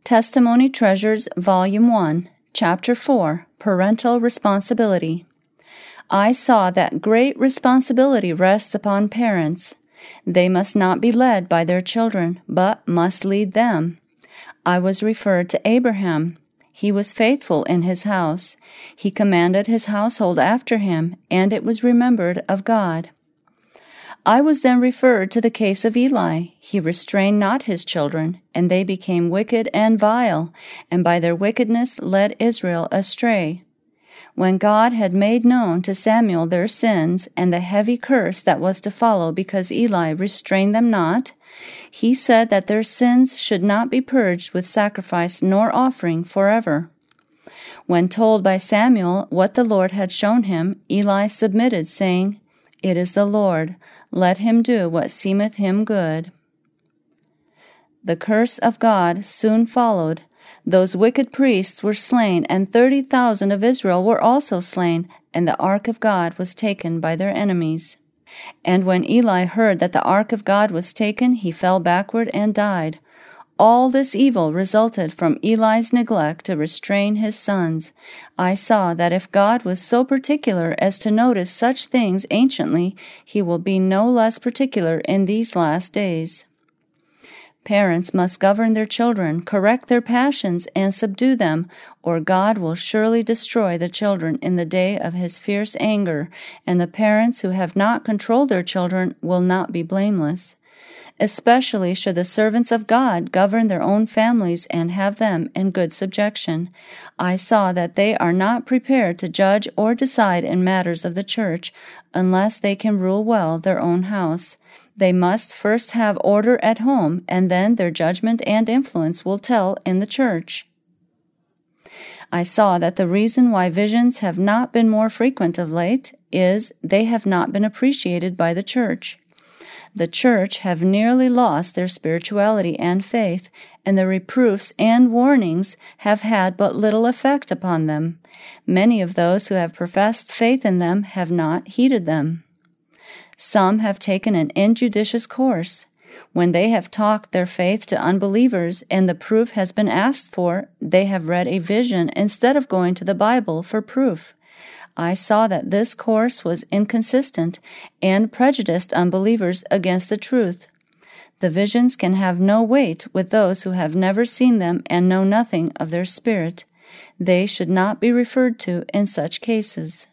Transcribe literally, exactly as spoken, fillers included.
Testimony Treasures, Volume one, Chapter four, Parental Responsibility. I saw that great responsibility rests upon parents. They must not be led by their children, but must lead them. I was referred to Abraham. He was faithful in his house. He commanded his household after him, and it was remembered of God. I was then referred to the case of Eli. He restrained not his children, and they became wicked and vile, and by their wickedness led Israel astray. When God had made known to Samuel their sins and the heavy curse that was to follow because Eli restrained them not, he said that their sins should not be purged with sacrifice nor offering forever. When told by Samuel what the Lord had shown him, Eli submitted, saying, "It is the Lord. Let him do what seemeth him good." The curse of God soon followed. Those wicked priests were slain, and thirty thousand of Israel were also slain, and the ark of God was taken by their enemies. And when Eli heard that the ark of God was taken, he fell backward and died. All this evil resulted from Eli's neglect to restrain his sons. I saw that if God was so particular as to notice such things anciently, he will be no less particular in these last days. Parents must govern their children, correct their passions, and subdue them, or God will surely destroy the children in the day of his fierce anger, and the parents who have not controlled their children will not be blameless. Especially should the servants of God govern their own families and have them in good subjection. I saw that they are not prepared to judge or decide in matters of the church unless they can rule well their own house. They must first have order at home, and then their judgment and influence will tell in the church. I saw that the reason why visions have not been more frequent of late is they have not been appreciated by the church. The church have nearly lost their spirituality and faith, and the reproofs and warnings have had but little effect upon them. Many of those who have professed faith in them have not heeded them. Some have taken an injudicious course. When they have talked their faith to unbelievers and the proof has been asked for, they have read a vision instead of going to the Bible for proof. I saw that this course was inconsistent and prejudiced unbelievers against the truth. The visions can have no weight with those who have never seen them and know nothing of their spirit. They should not be referred to in such cases.